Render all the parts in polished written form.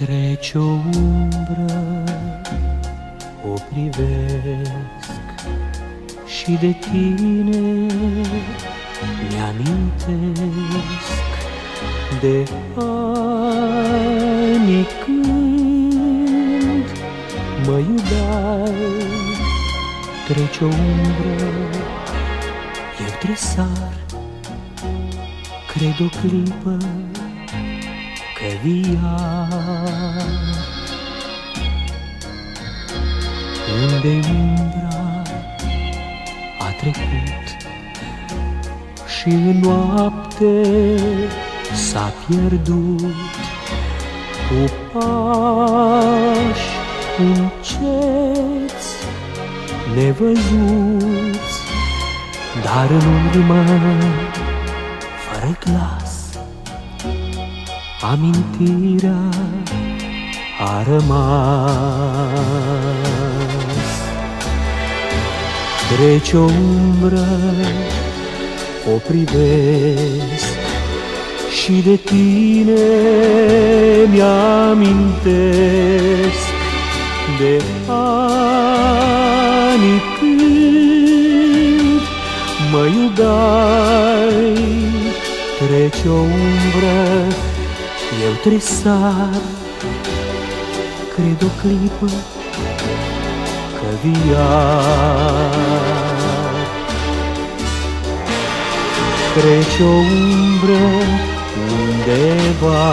Trece o umbră, o privesc și de tine mi-amintesc de ani când mă iubeai. Trece o umbră, eu tresar, cred o clipă că viar. Unde umbra a trecut și în noapte s-a pierdut, cu pași înceți, nevăzuți, dar în urmă, fără glas, amintirea a rămas. Trece o umbră, o privesc și de tine mi-amintesc de ani când mă iubeai. Trece o umbră, eu tresar, cred o clipă că viar. Trece o umbră undeva,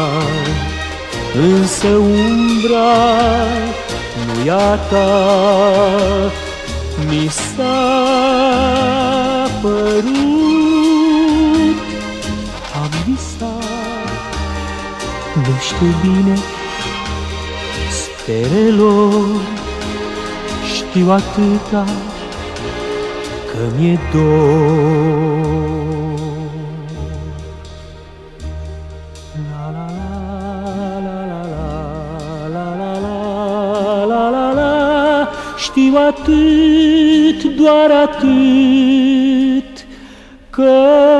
însă umbra nu-i a ta. Mi s-a părut, am visat, nu știu bine stelelor, știu atâta că mi-e dor. La la la la la la la la la, știu atât, doar atât, că